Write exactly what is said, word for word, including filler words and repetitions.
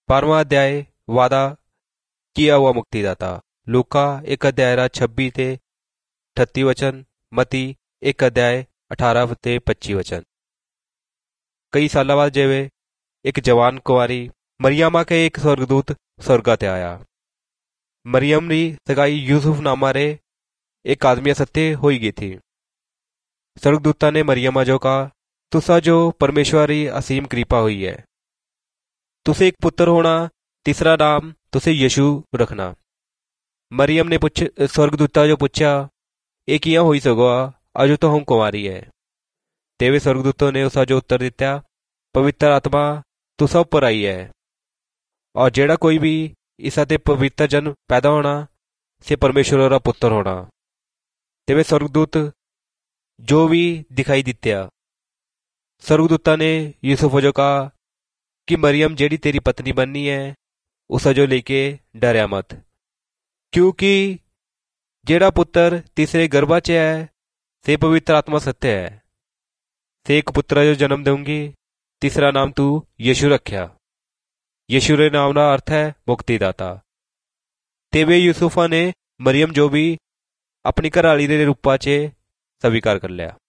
बारहवां अध्याय वादा किया हुआ मुक्तिदाता। लूका एक अध्याय रा छब्बी ते अठत्ती वचन, मती एक अध्याय अठारह ते पच्ची वचन। कई साल बाद जेवे एक जवान कुंवारी मरियमा के एक स्वर्गदूत स्वर्गा ते आया। मरियम री सगाई यूसुफ नामा रे एक आदमी सत्य होई गई थी। स्वर्गदूता ने मरियमा जो कहा, तुसा जो परमेश्वर री असीम कृपा हुई है, तुसे एक पुत्र होना, तीसरा नाम तुसे यीशु रखना। मरियम ने पूछ स्वर्गदूता जो पूछा, ये किया होई सगवा, अजो तो हम कुंवारी है। तेवे स्वर्गदूतों ने उसा जो उत्तर दिता, पवित्र आत्मा तुसा उपर आई है, और जेड़ा कोई भी इसा ते पवित्र जन पैदा होना से परमेश्वर रा पुत्र होना। तेवे स्वर्गदूत जो भी दिखाई दित्या। स्वर्गदूता ने यूसुफ जो कहा कि मरियम जेड़ी तेरी पत्नी बननी है उसा जो लेके डरया मत, क्योंकि जेड़ा पुत्र तीसरे गर्भा च है से पवित्र आत्मा सत्य है। से एक पुत्र जो जन्म दूंगी, तीसरा नाम तू यीशु रख्या। यीशु रे नाम का अर्थ है मुक्तिदाता। तेवे यूसुफा ने मरियम जो भी अपनी घरआली रे रूपा च स्वीकार कर लिया।